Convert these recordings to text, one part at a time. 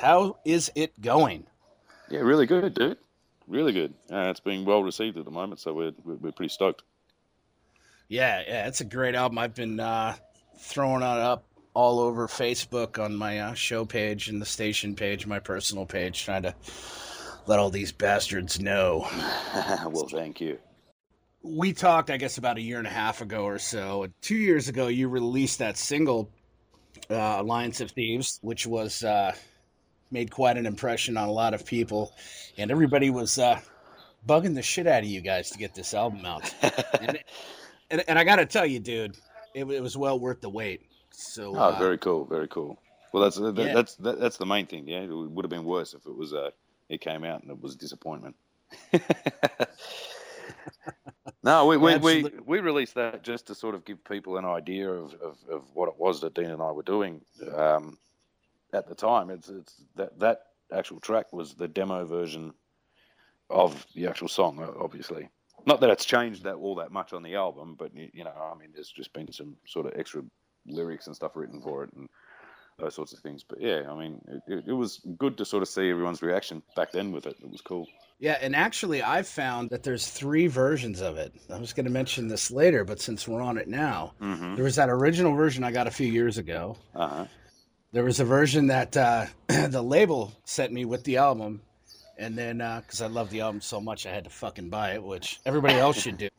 How is it going? Yeah, really good, dude. Really good. It's being well received at the moment, so we're pretty stoked. Yeah, it's a great album. I've been throwing it up all over Facebook on my show page and the station page, my personal page, trying to let all these bastards know. Well, thank you. We talked, I guess, about a year and a half ago or so. 2 years ago, you released that single, Alliance of Thieves, which was made quite an impression on a lot of people, and everybody was bugging the shit out of you guys to get this album out. And and I got to tell you, dude, it was well worth the wait. So Oh, very cool, very cool. Well, yeah, that's the main thing. Yeah, it would have been worse if it came out and it was a disappointment. No, absolutely. we released that just to sort of give people an idea of what it was that Dean and I were doing at the time. It's that actual track was the demo version of the actual song, obviously. Not that it's changed that all that much on the album, but I mean, there's just been some sort of extra lyrics and stuff written for it and those sorts of things. But yeah, I mean, it was good to sort of see everyone's reaction back then with it. It was cool. Yeah, and actually, I've found that there's three versions of it. I was going to mention this later, but since we're on it now, Mm-hmm. there was that original version I got a few years ago. Uh-huh. There was a version that the label sent me with the album, and then because I love the album so much, I had to fucking buy it, which everybody else should do.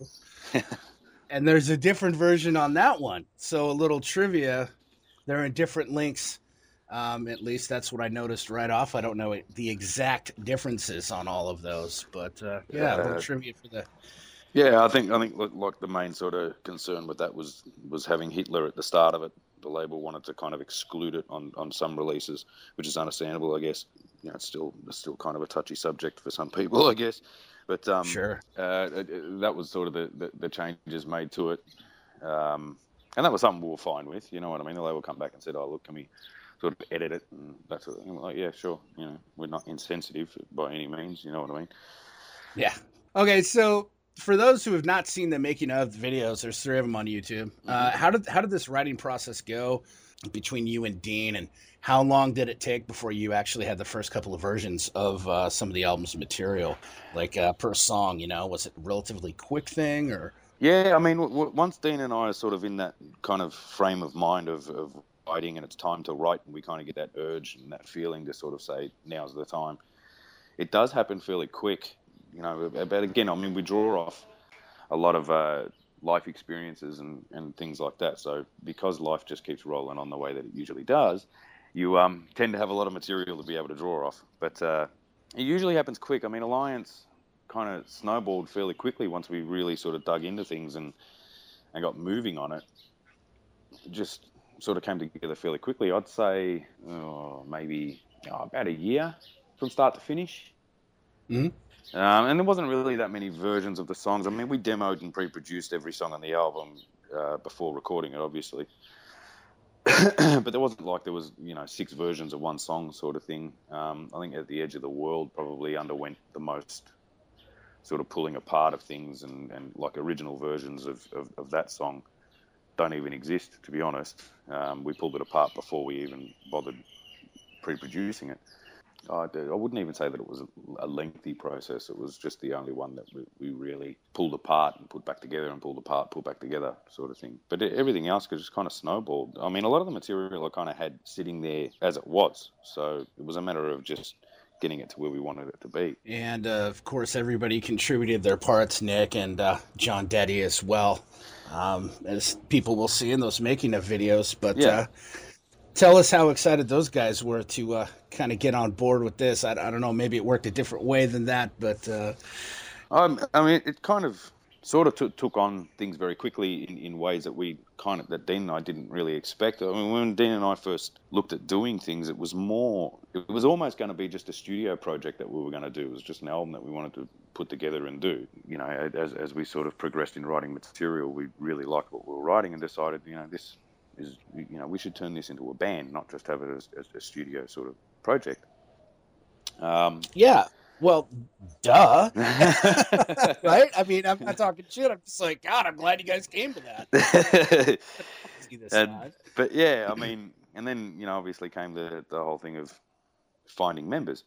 And there's a different version on that one. So a little trivia: they're in different links. At least that's what I noticed right off. I don't know the exact differences on all of those, but yeah, a little uh, trivia for the. yeah, I think like the main sort of concern with that was having Hitler at the start of it. The label wanted to kind of exclude it on some releases, which is understandable, I guess. It's still kind of a touchy subject for some people, I guess. But Sure. that was sort of the changes made to it, and that was something we were fine with. You know what I mean? The label come back and said, "Oh, look, can we sort of edit it?" And that sort of thing. We're like, yeah, sure. We're not insensitive by any means. You know what I mean? Yeah. Okay, so for those who have not seen the making of videos, there's three of them on YouTube. Hmm. How did this writing process go between you and Dean, and how long did it take before you actually had the first couple of versions of some of the album's material, like per song? Was it a relatively quick thing, or Yeah, I mean, once Dean and I are sort of in that kind of frame of mind of writing, and it's time to write, and we kind of get that urge and that feeling to sort of say, now's the time. It does happen fairly quick, But again, I mean, we draw off a lot of life experiences and things like that. So because life just keeps rolling on the way that it usually does, you tend to have a lot of material to be able to draw off. But it usually happens quick. I mean, Alliance kind of snowballed fairly quickly once we really sort of dug into things and got moving on it. It just sort of came together fairly quickly. I'd say maybe about a year from start to finish. Mhm. And there wasn't really that many versions of the songs. I mean, we demoed and pre-produced every song on the album before recording it, obviously. But there wasn't like there was, six versions of one song sort of thing. I think At the Edge of the World probably underwent the most sort of pulling apart of things, and like original versions of that song don't even exist, to be honest. We pulled it apart before we even bothered pre-producing it. I wouldn't even say that it was a lengthy process. It was just the only one that we really pulled apart and put back together and pulled apart, put back together sort of thing. But everything else could just kind of snowballed. I mean, a lot of the material I kind of had sitting there as it was. So it was a matter of just getting it to where we wanted it to be. And of course, everybody contributed their parts, Nick and John Deddy as well, as people will see in those making of videos. But Yeah. tell us how excited those guys were to kind of get on board with this. I don't know, maybe it worked a different way than that, but I mean, it kind of sort of took on things very quickly in ways that Dean and I didn't really expect. I mean, when Dean and I first looked at doing things, it was almost going to be just a studio project that we were going to do. It was just an album that we wanted to put together and do. As we sort of progressed in writing material, we really liked what we were writing and decided, this is, we should turn this into a band, not just have it as a studio sort of project. yeah. Well, duh. Right? I mean, I'm not talking shit. I'm just like, God, I'm glad you guys came to that. See this and side. but yeah, I mean, and then obviously came the whole thing of finding members.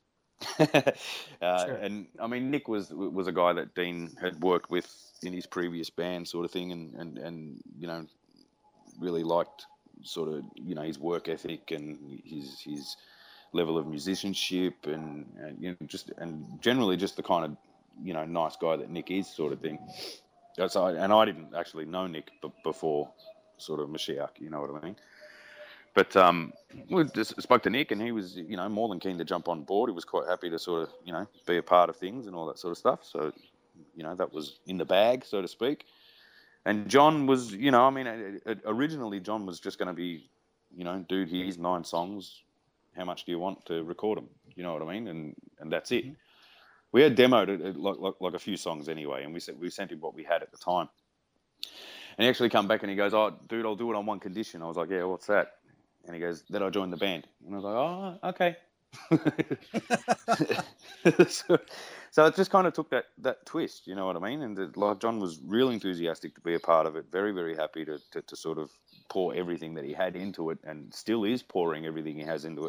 Sure. And I mean, Nick was a guy that Dean had worked with in his previous band, sort of thing, and you know, really liked sort of, you know, his work ethic and his level of musicianship, and you know, just and generally just the kind of, you know, nice guy that Nick is, sort of thing. So, and I didn't actually know Nick before sort of Mashiach, you know what I mean? But we just spoke to Nick, and he was, you know, more than keen to jump on board. He was quite happy to sort of, you know, be a part of things and all that sort of stuff. So, you know, that was in the bag, so to speak. And John was, you know, I mean, originally John was just going to be, you know, dude, here's 9 songs. How much do you want to record them? You know what I mean? And that's it. We had demoed it, like a few songs anyway, and we sent him what we had at the time. And he actually come back and he goes, "Oh, dude, I'll do it on one condition." I was like, "Yeah, what's that?" And he goes, "That I joined the band." And I was like, "Oh, okay." So it just kind of took that twist, you know what I mean? And like John was real enthusiastic to be a part of it, very, very happy to sort of pour everything that he had into it, and still is pouring everything he has into it.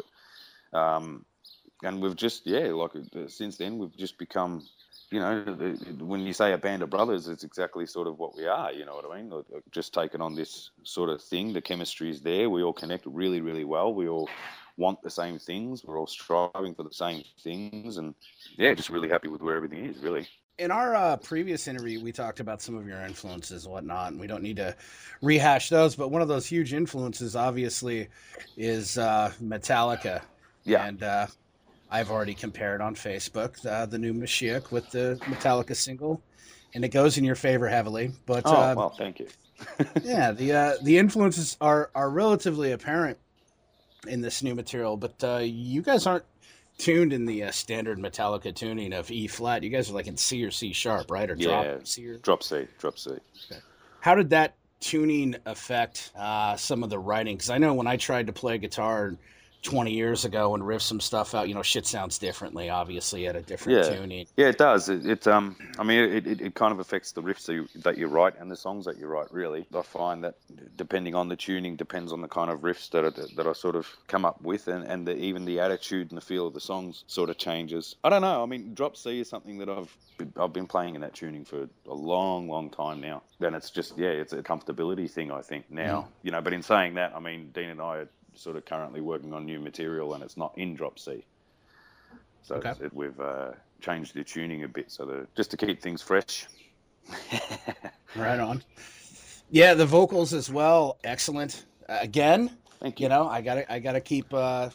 And we've just, since then, we've just become, you know, when you say a band of brothers, it's exactly sort of what we are, you know what I mean? Just taking on this sort of thing. The chemistry is there. We all connect really, really well. We all want the same things. We're all striving for the same things. And, yeah, just really happy with where everything is, really. In our previous interview, we talked about some of your influences and whatnot, and we don't need to rehash those. But one of those huge influences, obviously, is Metallica. Yeah. And I've already compared on Facebook the new Mashiach with the Metallica single, and it goes in your favor heavily. But well, thank you. yeah, the influences are relatively apparent in this new material. But you guys aren't tuned in the standard Metallica tuning of E flat. You guys are like in C or C sharp, right? Or drop C? Or... Drop C. Okay. How did that tuning affect some of the writing? Because I know when I tried to play guitar 20 years ago and riff some stuff out, you know, shit sounds differently, obviously, at a different tuning. Yeah, it does. I mean, it kind of affects the riffs that you write and the songs that you write, really. I find that depending on the tuning, depends on the kind of riffs that I sort of come up with, and even the attitude and the feel of the songs sort of changes. I don't know. I mean, Drop C is something that I've been playing in that tuning for a long, long time now. And it's just, it's a comfortability thing, I think, now. You know, but in saying that, I mean, Dean and I are sort of currently working on new material, and it's not in Drop C. So okay. We've changed the tuning a bit, so just to keep things fresh. Right on. Yeah, the vocals as well, excellent. Again, thank you. You know, I gotta keep. I'm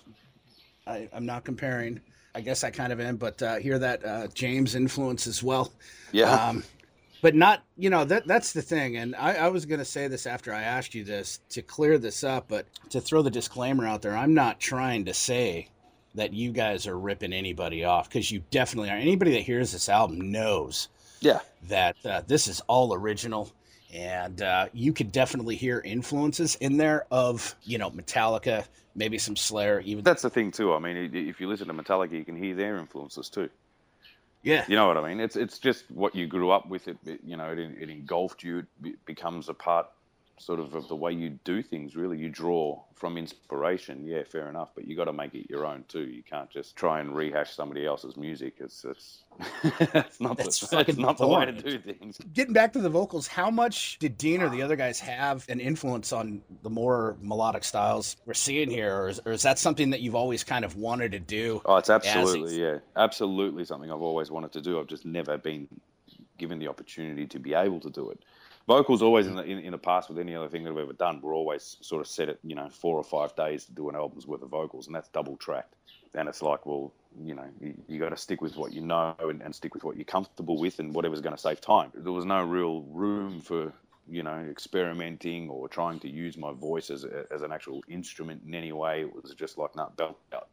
not comparing. I guess I kind of am, but hear that James influence as well. Yeah. But not, you know, that's the thing. And I was going to say this after I asked you this to clear this up, but to throw the disclaimer out there, I'm not trying to say that you guys are ripping anybody off, because you definitely are. Anybody that hears this album knows that this is all original. And you could definitely hear influences in there of, you know, Metallica, maybe some Slayer. Even that's the thing too. I mean, if you listen to Metallica, you can hear their influences too. Yeah, you know what I mean. It's just what you grew up with. It you know, it engulfed you. It becomes a part sort of the way you do things. Really, you draw from inspiration. Yeah, fair enough. But you got to make it your own too. You can't just try and rehash somebody else's music. It's that's not the way to do things. Getting back to the vocals, how much did Dean or the other guys have an influence on the more melodic styles we're seeing here, or is that something that you've always kind of wanted to do? Oh, it's absolutely something I've always wanted to do. I've just never been given the opportunity to be able to do it. Vocals always in the past with any other thing that I've ever done, we're always sort of set it, you know, 4 or 5 days to do an album's worth of vocals, and that's double tracked. And it's like, well, you know, you got to stick with what you know and stick with what you're comfortable with, and whatever's going to save time. There was no real room for, you know, experimenting or trying to use my voice as an actual instrument in any way. It was just like, belt out.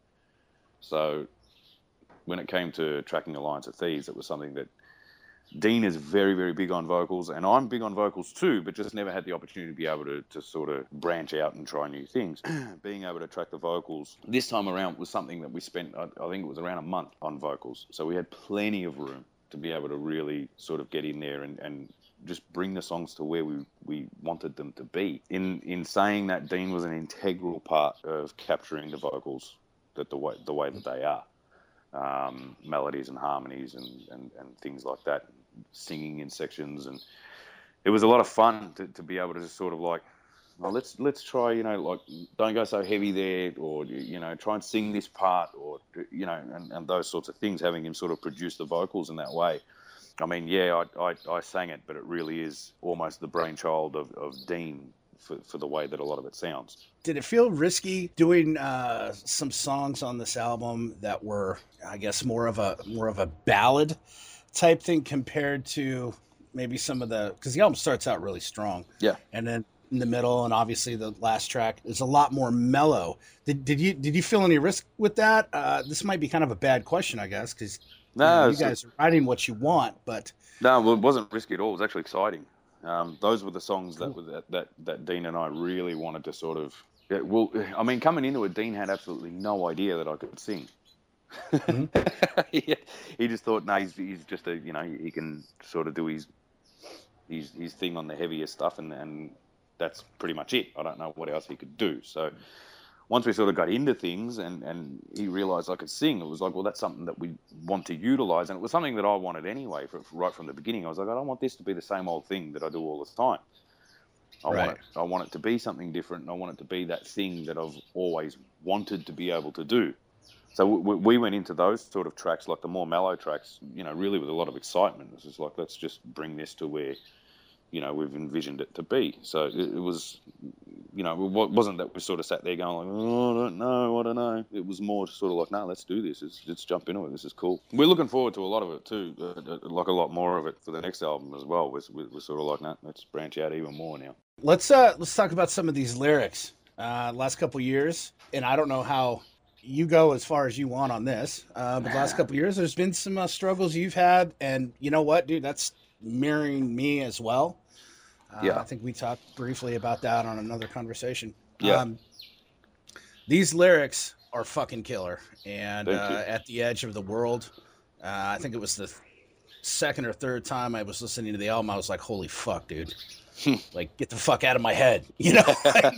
So when it came to tracking Alliance of Thieves, it was something that Dean is very, very big on vocals, and I'm big on vocals too, but just never had the opportunity to be able to sort of branch out and try new things. Being able to track the vocals this time around was something that we spent, I think it was around a month on vocals. So we had plenty of room to be able to really sort of get in there and just bring the songs to where we wanted them to be. In saying that, Dean was an integral part of capturing the vocals that the way that they are, melodies and harmonies and things like that, singing in sections, and it was a lot of fun to be able to just sort of like, well, let's try, like, don't go so heavy there, or try and sing this part, or and those sorts of things. Having him sort of produce the vocals in that way. I mean, yeah, I sang it, but it really is almost the brainchild of Dean for the way that a lot of it sounds. Did it feel risky doing some songs on this album that were, I guess, more of a ballad type thing compared to maybe some of because the album starts out really strong, yeah, and then in the middle and obviously the last track is a lot more mellow. Did you feel any risk with that? This might be kind of a bad question, I guess, because you guys are writing what you want, but no, it wasn't risky at all. It was actually exciting. Those were the songs that Dean and I really wanted to sort of. Yeah, well, I mean, coming into it, Dean had absolutely no idea that I could sing. Mm-hmm. he just thought, no, he's just he can sort of do his thing on the heavier stuff, and that's pretty much it. I don't know what else he could do. So once we sort of got into things and he realised I could sing, it was like, well, that's something that we want to utilise, and it was something that I wanted anyway right from the beginning. I was like, I don't want this to be the same old thing that I do all the time. I want it to be something different, and I want it to be that thing that I've always wanted to be able to do. So we went into those sort of tracks, like the more mellow tracks, really with a lot of excitement. It was like, let's just bring this to where, we've envisioned it to be. So it was, it wasn't that we sort of sat there going like, oh, I don't know. It was more sort of like, no, let's do this. Let's jump into it. This is cool. We're looking forward to a lot of it too, like a lot more of it for the next album as well. We're sort of like, no, let's branch out even more now. Let's talk about some of these lyrics. Last couple years, and I don't know how you go as far as you want on this, but the last couple years, there's been some struggles you've had, and you know what, dude, that's mirroring me as well. I think we talked briefly about that on another conversation. Yeah. These lyrics are fucking killer, and At the Edge of the World, I think it was the second or third time I was listening to the album, I was like, holy fuck, dude. Like, get the fuck out of my head, you know?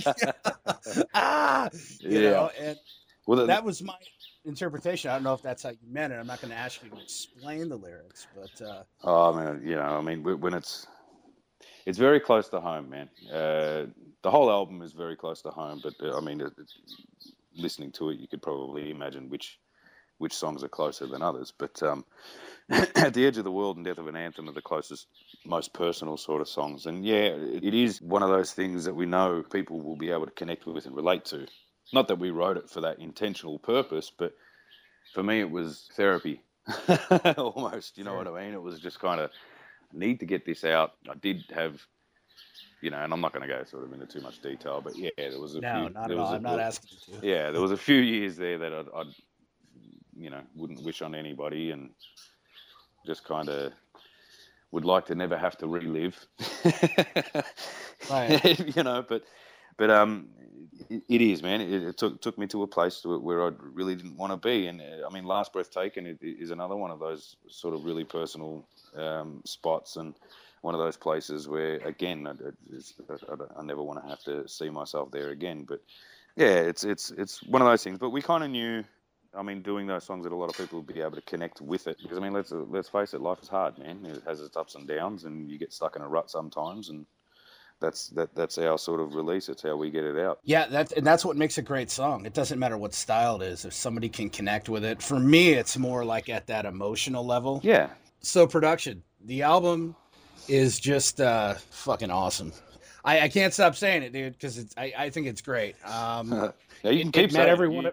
Know, and well, that was my interpretation. I don't know if that's how you meant it. I'm not going to ask you to explain the lyrics, but when it's very close to home, man. The whole album is very close to home, but listening to it, you could probably imagine which songs are closer than others. But At the Edge of the World and Death of an Anthem are the closest, most personal sort of songs. And yeah, it is one of those things that we know people will be able to connect with and relate to. Not that we wrote it for that intentional purpose, but for me it was therapy. Almost, you know what I mean? It was just kind of, I need to get this out. I did have, and I'm not going to go sort of into too much detail, but yeah, there was a few. No, not at all. I'm not asking you to. Yeah, there was a few years there that I'd wouldn't wish on anybody, and just kind of would like to never have to relive. Right. But it is, man. It took me to a place where I really didn't want to be, and Last Breath Taken is another one of those sort of really personal spots, and one of those places where, again, I never want to have to see myself there again. But yeah, it's one of those things. But we kind of knew, doing those songs, that a lot of people would be able to connect with it, because let's face it, life is hard, man. It has its ups and downs, and you get stuck in a rut sometimes, and that's our sort of release. It's how we get it out. Yeah, that's what makes a great song. It doesn't matter what style it is. If somebody can connect with it, for me, it's more like at that emotional level. Yeah. So production, the album is just fucking awesome. I can't stop saying it, dude, because I think it's great. Yeah, you can keep saying everyone.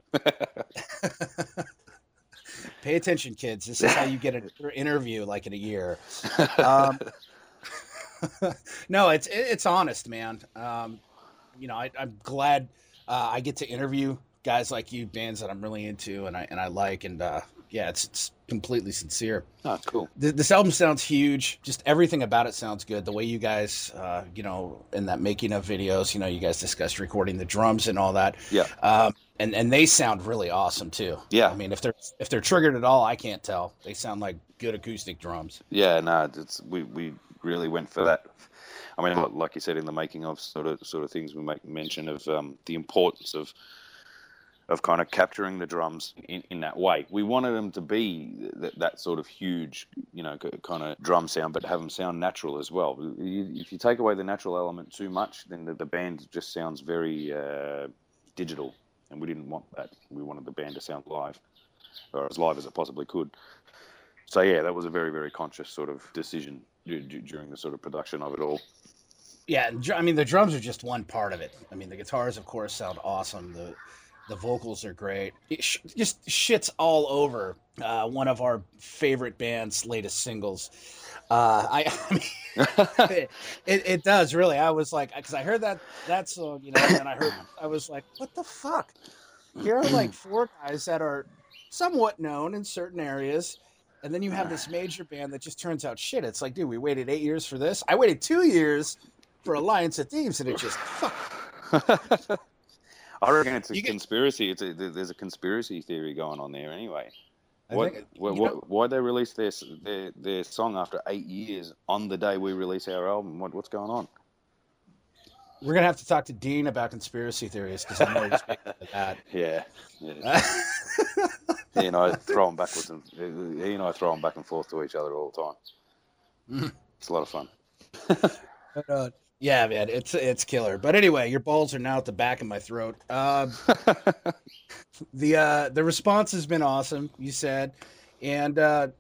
Pay attention, kids. This is how you get an interview like in a year. No, it's honest, man. I'm glad I get to interview guys like you, bands that I'm really into and I like, and it's completely sincere. Oh, it's cool. This album sounds huge. Just everything about it sounds good. The way you guys, in that making of videos, you guys discussed recording the drums and all that. Yeah. And they sound really awesome too. Yeah. If they're triggered at all, I can't tell. They sound like good acoustic drums. Yeah. No, we really went for that. Like you said, in the making of sort of things, we make mention of the importance of of kind of capturing the drums in that way. We wanted them to be that sort of huge, kind of drum sound, but have them sound natural as well. If you take away the natural element too much, then the band just sounds very digital, and we didn't want that. We wanted the band to sound live, or as live as it possibly could. So yeah, that was a very, very conscious sort of decision during the sort of production of it all. Yeah, I mean the drums are just one part of it. I mean the guitars, of course, sound awesome. The vocals are great. Just shits all over one of our favorite band's latest singles. I mean, it does really. I was like, because I heard that song, and then I was like, what the fuck? Here are like four guys that are somewhat known in certain areas, and then you have this major band that just turns out shit. It's like, dude, we waited 8 years for this. I waited 2 years for Alliance of Thieves, and it just fuck. I reckon it's a conspiracy. There's a conspiracy theory going on there anyway. Why they release their song after 8 years on the day we release our album? What's going on? We're gonna have to talk to Dean about conspiracy theories because I know he's big into that. Yeah. He and I throw them backwards, and he and I throw them back and forth to each other all the time. It's a lot of fun. Yeah, man, it's killer. But anyway, your balls are now at the back of my throat. The response has been awesome, you said, and are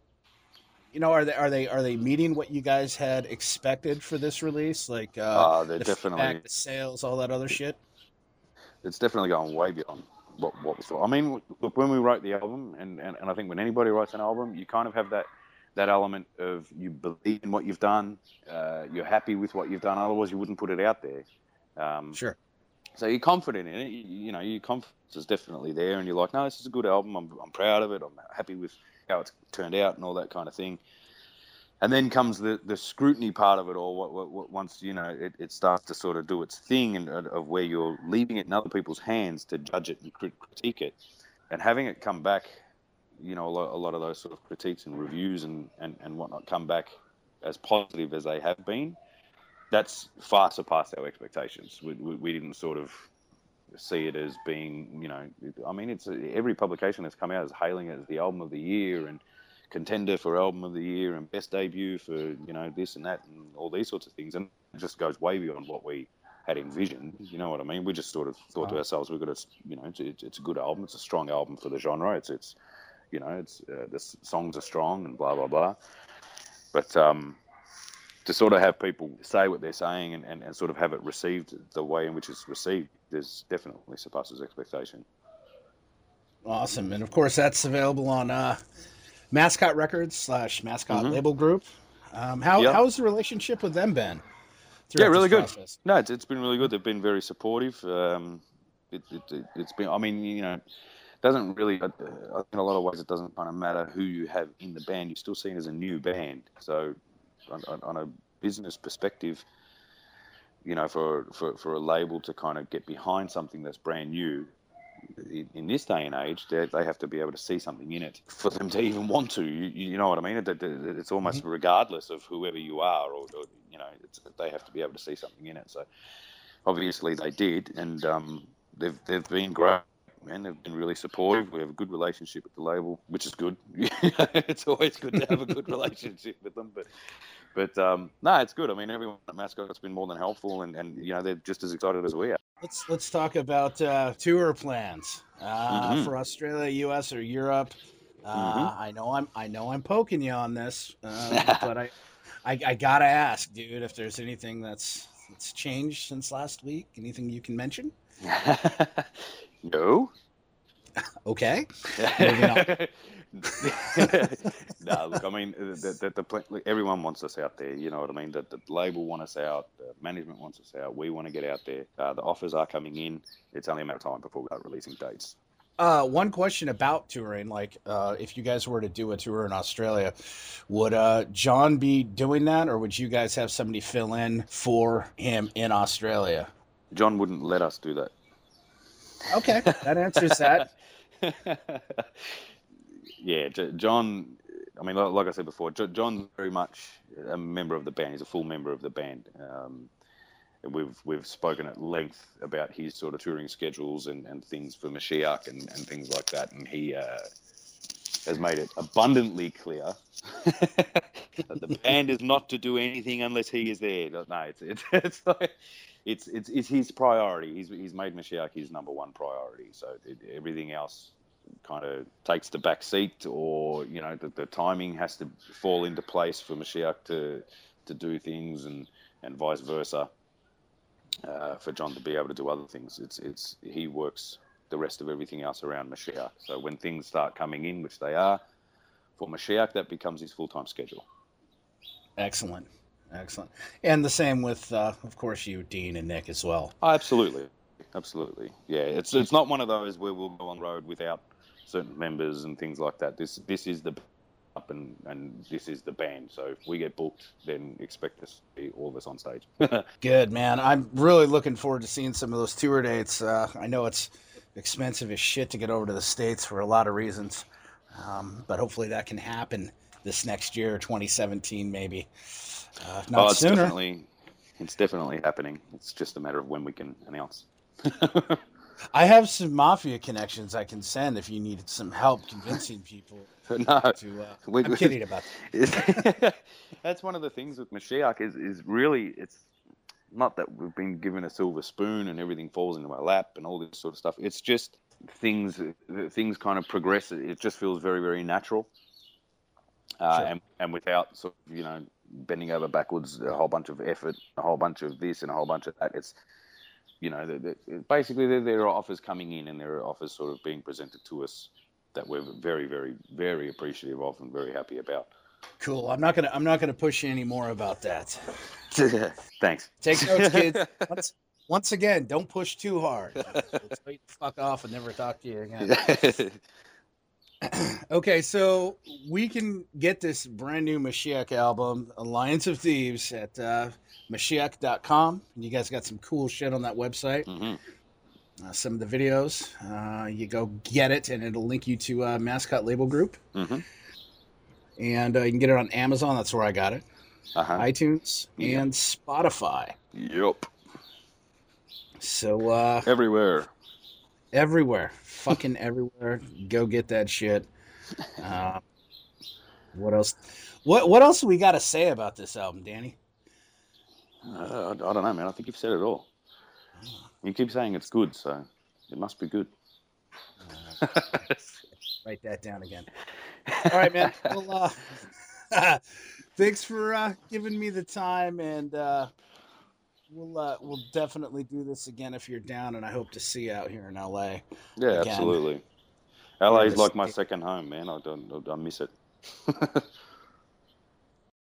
they meeting what you guys had expected for this release? Like they're the definitely feedback, the sales, all that other shit. It's definitely going way beyond what was thought. I mean, look, when we wrote the album, and I think when anybody writes an album, you kind of have that element of you believe in what you've done, you're happy with what you've done, otherwise you wouldn't put it out there. Sure. So you're confident in it. Your confidence is definitely there, and you're like, no, this is a good album. I'm proud of it. I'm happy with how it's turned out and all that kind of thing. And then comes the scrutiny part of it all. Once it starts to sort of do its thing, and of where you're leaving it in other people's hands to judge it and critique it, and having it come back, a lot of those sort of critiques and reviews and whatnot come back as positive as they have been. That's far surpassed our expectations. We didn't sort of see it as being, I mean, it's every publication that's come out is hailing it as the album of the year and contender for album of the year and best debut for this and that and all these sorts of things, and it just goes way beyond what we had envisioned. You know what I mean? We just sort of thought to ourselves, we've got to, it's a good album, it's a strong album for the genre. It's the songs are strong and blah blah blah. But to sort of have people say what they're saying and sort of have it received the way in which it's received, there's definitely surpasses expectation. Awesome, and of course that's available on Mascot Records / Mascot Label Group. How's the relationship with them been? Yeah, really good. No, it's been really good. They've been very supportive. It's been, I mean, doesn't really, I think in a lot of ways it doesn't kind of matter who you have in the band. You're still seen as a new band. So on a business perspective, for a label to kind of get behind something that's brand new, in this day and age, they have to be able to see something in it for them to even want to. You know what I mean? It's almost regardless of whoever you are, or they have to be able to see something in it. So obviously they did, and they've been great, man. They've been really supportive. We have a good relationship with the label, which is good. It's always good to have a good relationship with them, but no, it's good. I mean, everyone at Mascot's been more than helpful, and they're just as excited as we are. Let's talk about tour plans for Australia, US, or Europe. I know I'm poking you on this, but I gotta ask, dude, if there's anything that's changed since last week. Anything you can mention? No. Okay. Moving on. No, look, I mean, everyone wants us out there. You know what I mean? The label wants us out. The management wants us out. We want to get out there. The offers are coming in. It's only a matter of time before we start releasing dates. One question about touring, like if you guys were to do a tour in Australia, would John be doing that, or would you guys have somebody fill in for him in Australia? John wouldn't let us do that. Okay, that answers that. Yeah, John, I mean, like I said before, John's very much a member of the band. He's a full member of the band. we've spoken at length about his sort of touring schedules and things for Mashiach and things like that, and he has made it abundantly clear that the band is not to do anything unless he is there. No, it's like it's his priority. He's made Mashiach his number one priority. So everything else kind of takes the back seat, or the timing has to fall into place for Mashiach to do things, and vice versa. For John to be able to do other things, he works the rest of everything else around Mashiach. So when things start coming in, which they are for Mashiach, that becomes his full-time schedule. Excellent. And the same with, of course, you, Dean, and Nick as well. Oh, absolutely. Yeah, it's not one of those where we'll go on the road without certain members and things like that. This is the up and this is the band. So if we get booked, then expect us to be all of us on stage. Good, man. I'm really looking forward to seeing some of those tour dates. I know it's expensive as shit to get over to the States for a lot of reasons, but hopefully that can happen this next year, 2017 maybe. Not sooner. It's definitely happening. It's just a matter of when we can announce. I have some mafia connections I can send if you need some help convincing people. No, I'm kidding about that. That's one of the things with Mashiach is really, it's not that we've been given a silver spoon and everything falls into our lap and all this sort of stuff. It's just things kind of progress. It just feels very, very natural. Sure. And without sort of, bending over backwards, a whole bunch of effort, a whole bunch of this and a whole bunch of that. It's, basically there are offers coming in and there are offers sort of being presented to us that we're very, very, very appreciative of and very happy about. Cool. I'm not gonna push you any more about that. Thanks. Take notes, kids. Once again, don't push too hard. We'll tell you to fuck off and never talk to you again. Okay, so we can get this brand new Mashiach album, Alliance of Thieves, at Mashiach.com. You guys got some cool shit on that website. Mm-hmm. Some of the videos. You go get it, and it'll link you to Mascot Label Group. Mm-hmm. And you can get it on Amazon. That's where I got it. iTunes and Spotify. Yep. So everywhere. Fucking everywhere. Go get that shit. What else? What else do we got to say about this album, Danny? I don't know, man. I think you've said it all. You keep saying it's good, so it must be good. Write that down again. All right, man. Well, thanks for giving me the time, and we'll definitely do this again if you're down, and I hope to see you out here in LA. Yeah, again. Absolutely. LA is like my second home, man. I miss it.